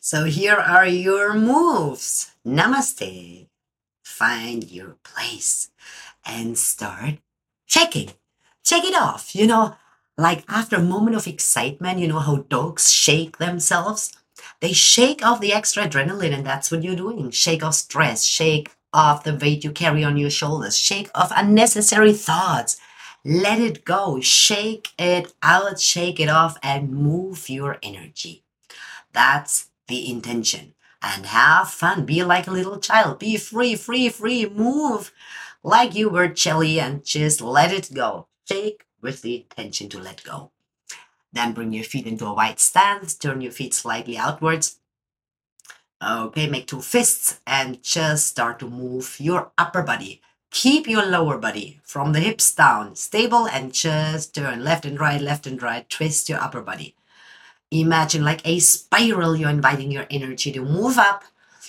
So here are your moves. Namaste. Find your place and start shaking. Shake it off. Like after a moment of excitement, you know how dogs shake themselves? They shake off the extra adrenaline, and that's what you're doing. Shake off stress, shake off the weight you carry on your shoulders, shake off unnecessary thoughts. Let it go. Shake it out, shake it off, and move your energy. That's the intention. And have fun. Be like a little child. Be free, free, free. Move like you were jelly and just let it go. Shake with the intention to let go. Then bring your feet into a wide stance. Turn your feet slightly outwards. Okay, make two fists and just start to move your upper body. Keep your lower body from the hips down stable and just turn left and right, twist your upper body. Imagine like a spiral, you're inviting your energy to move up.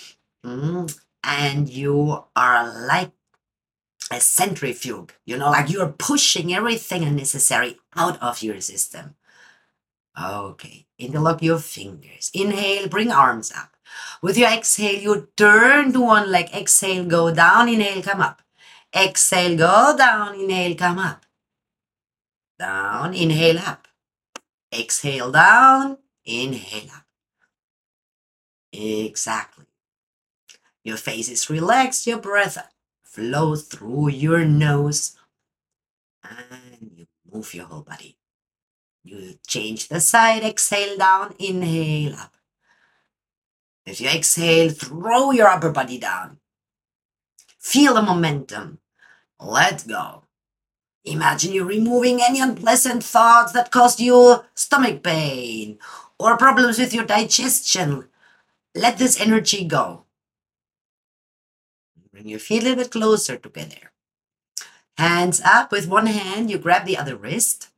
And you are like a centrifuge, like you're pushing everything unnecessary out of your system. Okay, interlock your fingers. Inhale, bring arms up. With your exhale, you turn to one leg. Exhale, go down. Inhale, come up. Exhale, go down. Inhale, come up. Down, inhale, up. Exhale, down. Inhale, up. Exactly. Your face is relaxed. Your breath flows through your nose. And you move your whole body. You change the side. Exhale, down. Inhale, up. If you exhale, throw your upper body down. Feel the momentum. Let go. Imagine you removing any unpleasant thoughts that cause you stomach pain or problems with your digestion. Let this energy go. Bring your feet a little bit closer together. Hands up. With one hand, you grab the other wrist.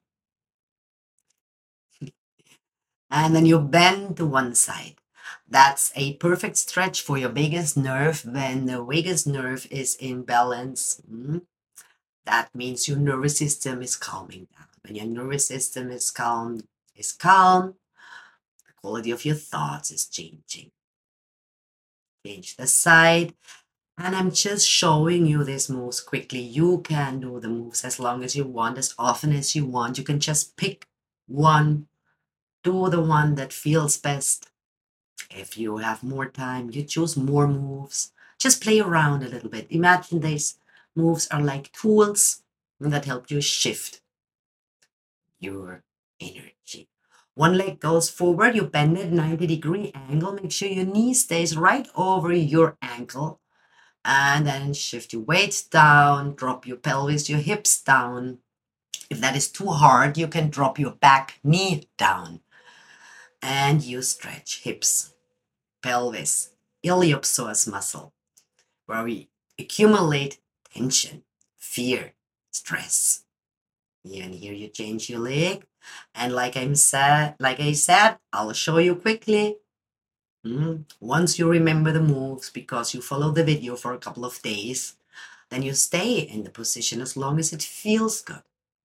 And then you bend to one side. That's a perfect stretch for your vagus nerve. When the vagus nerve is in balance, that means your nervous system is calming down. When your nervous system is calm, the quality of your thoughts is changing. Change the side. And I'm just showing you these moves quickly. You can do the moves as long as you want, as often as you want. You can just pick one, do the one that feels best. If you have more time, you choose more moves. Just play around a little bit. Imagine these moves are like tools that help you shift your energy. One leg goes forward, you bend it 90-degree angle. Make sure your knee stays right over your ankle. And then shift your weight down, drop your pelvis, your hips down. If that is too hard, you can drop your back knee down. And you stretch hips, pelvis, iliopsoas muscle, where we accumulate tension, fear, stress. And here you change your leg. And like I said, I'll show you quickly. Once you remember the moves because you follow the video for a couple of days, then you stay in the position as long as it feels good.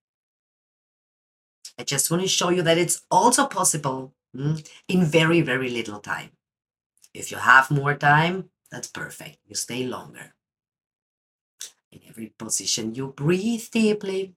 I just want to show you that it's also possible in very, very little time. If you have more time, that's perfect. You stay longer. In every position, you breathe deeply.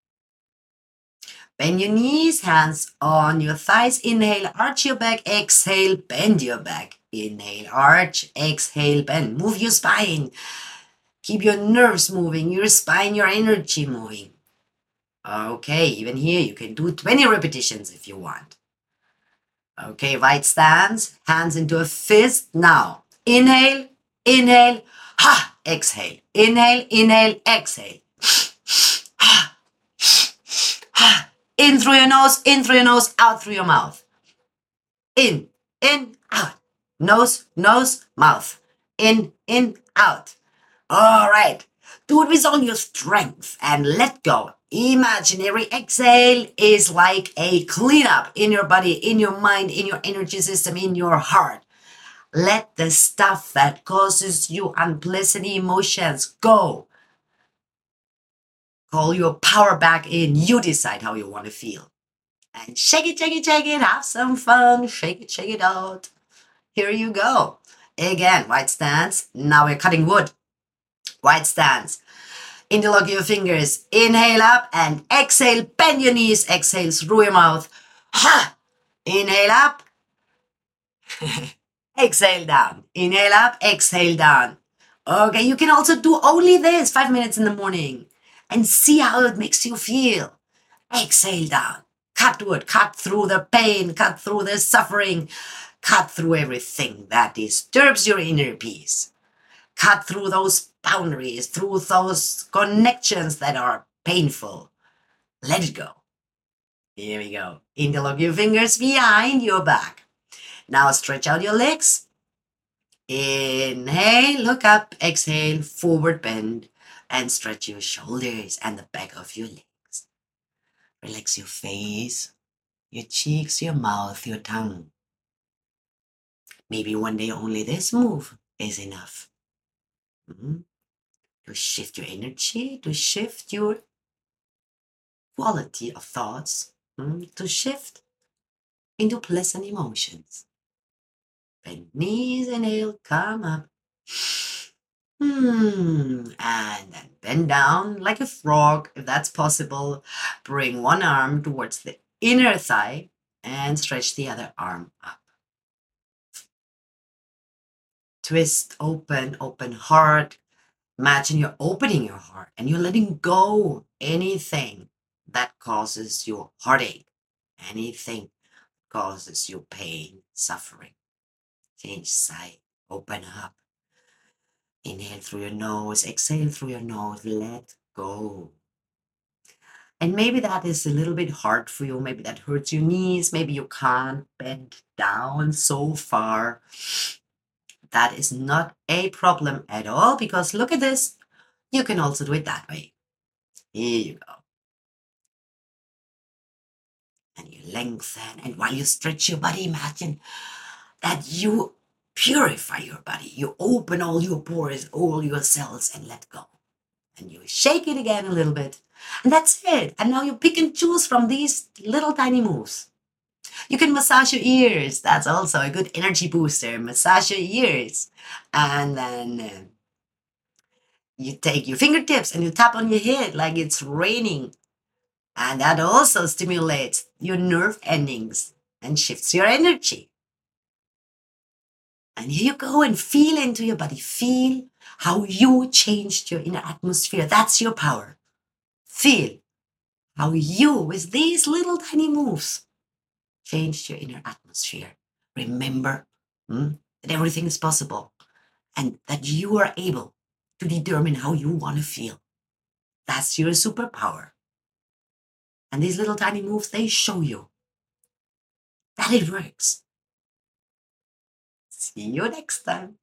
Bend your knees, hands on your thighs. Inhale, arch your back. Exhale, bend your back. Inhale, arch. Exhale, bend. Move your spine. Keep your nerves moving, your spine, your energy moving. Okay, even here you can do 20 repetitions if you want. Okay, right stance, hands into a fist. Now, inhale, inhale, ha, exhale. Inhale, inhale, exhale. Ha, ha. In through your nose, out through your mouth. In, out. Nose, mouth. In, out. All right. Do it with all your strength and let go. Imaginary exhale is like a cleanup in your body, in your mind, in your energy system, in your heart. Let the stuff that causes you unpleasant emotions go. Call your power back in. You decide how you want to feel. And shake it, shake it, shake it. Have some fun. Shake it out. Here you go. Again, wide stance. Now we're cutting wood. Wide stance. Interlock your fingers. Inhale up and exhale. Bend your knees. Exhale through your mouth. Ha! Inhale up. Exhale down. Inhale up. Exhale down. Okay, you can also do only this 5 minutes in the morning and see how it makes you feel. Exhale down. Cut wood. Cut through the pain. Cut through the suffering. Cut through everything that disturbs your inner peace. Cut through those boundaries, through those connections that are painful. Let it go. Here we go. Interlock your fingers behind your back. Now stretch out your legs. Inhale, look up. Exhale, forward bend. And stretch your shoulders and the back of your legs. Relax your face, your cheeks, your mouth, your tongue. Maybe one day only this move is enough. To shift your energy, to shift your quality of thoughts, to shift into pleasant emotions. Bend knees, inhale, come up. And then bend down like a frog, if that's possible. Bring one arm towards the inner thigh and stretch the other arm up. Twist, open, open heart. Imagine you're opening your heart and you're letting go anything that causes you heartache, anything causes you pain, suffering. Change side, open up. Inhale through your nose, exhale through your nose, let go. And maybe that is a little bit hard for you. Maybe that hurts your knees. Maybe you can't bend down so far. That is not a problem at all because look at this. You can also do it that way. Here you go. And you lengthen. And while you stretch your body, imagine that you purify your body. You open all your pores, all your cells, and let go. And you shake it again a little bit. And that's it. And now you pick and choose from these little tiny moves. You can massage your ears. That's also a good energy booster. Massage your ears. And then you take your fingertips and you tap on your head like it's raining. And that also stimulates your nerve endings and shifts your energy. And here you go and feel into your body. Feel how you changed your inner atmosphere. That's your power. Feel how you, with these little tiny moves, changed your inner atmosphere. Remember that everything is possible and that you are able to determine how you want to feel. That's your superpower. And these little tiny moves, they show you that it works. See you next time.